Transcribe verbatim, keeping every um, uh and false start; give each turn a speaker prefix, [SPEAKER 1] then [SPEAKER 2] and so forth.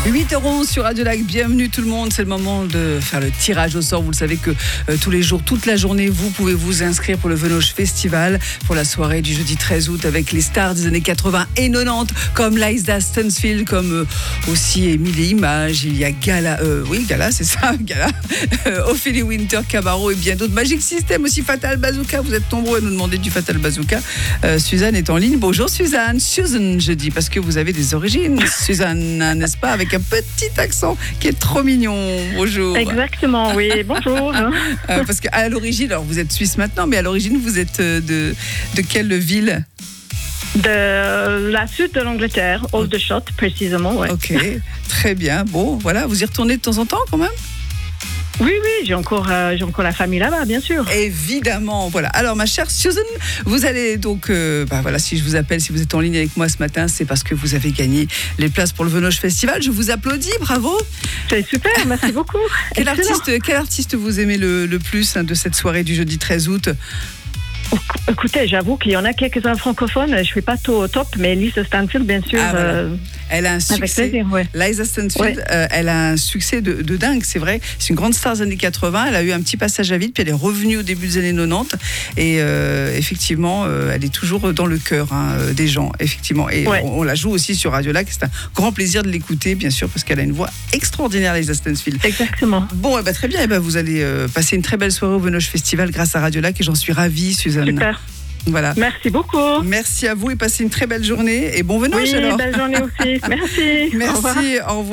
[SPEAKER 1] huit heures onze sur Radio Lac, bienvenue tout le monde, c'est le moment de faire le tirage au sort. Vous le savez que euh, tous les jours, toute la journée, vous pouvez vous inscrire pour le Venoge Festival, pour la soirée du jeudi treize août avec les stars des années quatre-vingts et quatre-vingt-dix, comme Liza Stansfield, comme euh, aussi Émile et Images, il y a Gala, euh, oui Gala c'est ça, Gala, euh, Ophélie Winter, Cabarro et bien d'autres. Magic System aussi, Fatal Bazooka, vous êtes nombreux à nous demander du Fatal Bazooka. Euh, Suzanne est en ligne, bonjour Suzanne, Susan je dis, parce que vous avez des origines, Suzanne, n'est-ce pas, avec un petit accent qui est trop mignon. Bonjour.
[SPEAKER 2] Exactement, oui, bonjour.
[SPEAKER 1] euh, parce qu'à l'origine, alors vous êtes suisse maintenant, mais à l'origine, vous êtes de, de quelle ville ?
[SPEAKER 2] De la sud de l'Angleterre, Aldershot précisément. Ouais.
[SPEAKER 1] Ok, très bien. Bon, voilà, vous y retournez de temps en temps quand même ?
[SPEAKER 2] Oui, oui, j'ai encore, euh, j'ai encore la famille là-bas, bien sûr.
[SPEAKER 1] Évidemment, voilà. Alors, ma chère Susan, vous allez donc, euh, bah voilà, si je vous appelle, si vous êtes en ligne avec moi ce matin, c'est parce que vous avez gagné les places pour le Venoge Festival. Je vous applaudis, bravo.
[SPEAKER 2] C'est super, merci beaucoup.
[SPEAKER 1] Quel artiste, quel artiste vous aimez le, le plus hein, de cette soirée du jeudi treize août ?
[SPEAKER 2] Écoutez, j'avoue qu'il y en a quelques-uns francophones, je ne suis pas au top, mais Liza Stansfield, bien sûr.
[SPEAKER 1] Ah, voilà.
[SPEAKER 2] euh,
[SPEAKER 1] Elle a un succès.
[SPEAKER 2] Avec plaisir, ouais.
[SPEAKER 1] Liza Stansfield,
[SPEAKER 2] Ouais.
[SPEAKER 1] euh, elle a un succès de, de dingue, c'est vrai. C'est une grande star des années quatre-vingts. Elle a eu un petit passage à vide, puis elle est revenue au début des années quatre-vingt-dix. Et euh, effectivement, euh, elle est toujours dans le cœur hein, des gens, effectivement. Et
[SPEAKER 2] Ouais.
[SPEAKER 1] on, on la joue aussi sur Radio Lac. C'est un grand plaisir de l'écouter, bien sûr, parce qu'elle a une voix extraordinaire, Liza Stansfield.
[SPEAKER 2] Exactement.
[SPEAKER 1] Bon, eh ben, très bien. Eh ben, vous allez euh, passer une très belle soirée au Venoge Festival grâce à Radio Lac, et j'en suis ravie, Suzanne.
[SPEAKER 2] Super.
[SPEAKER 1] Voilà.
[SPEAKER 2] Merci beaucoup.
[SPEAKER 1] Merci à vous et passez une très belle journée. Et bon Venoge
[SPEAKER 2] Oui,
[SPEAKER 1] alors.
[SPEAKER 2] belle journée aussi. Merci.
[SPEAKER 1] Merci.
[SPEAKER 2] Au revoir.
[SPEAKER 1] Au revoir.